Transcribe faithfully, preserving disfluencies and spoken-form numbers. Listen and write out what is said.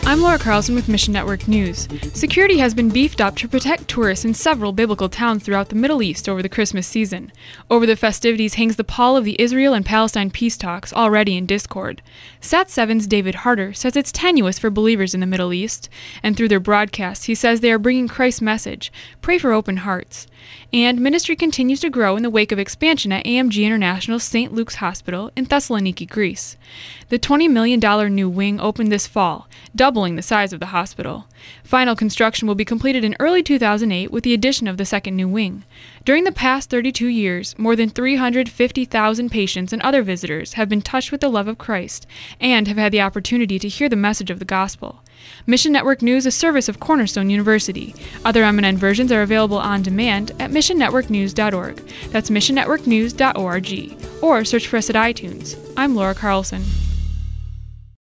I'm Laura Carlson with Mission Network News. Security has been beefed up to protect tourists in several biblical towns throughout the Middle East over the Christmas season. Over the festivities hangs the pall of the Israel and Palestine peace talks, already in discord. Sat seven's David Harder says it's tenuous for believers in the Middle East, and through their broadcasts he says they are bringing Christ's message, pray for open hearts. And ministry continues to grow in the wake of expansion at A M G International's Saint Luke's Hospital in Thessaloniki, Greece. The twenty million dollars new wing opened this fall, doubling the size of the hospital. Final construction will be completed in early two thousand eight with the addition of the second new wing. During the past thirty-two years, more than three hundred fifty thousand patients and other visitors have been touched with the love of Christ and have had the opportunity to hear the message of the gospel. Mission Network News is a service of Cornerstone University. Other M N N versions are available on demand at mission network news dot org. That's mission network news dot org. Or search for us at iTunes. I'm Laura Carlson.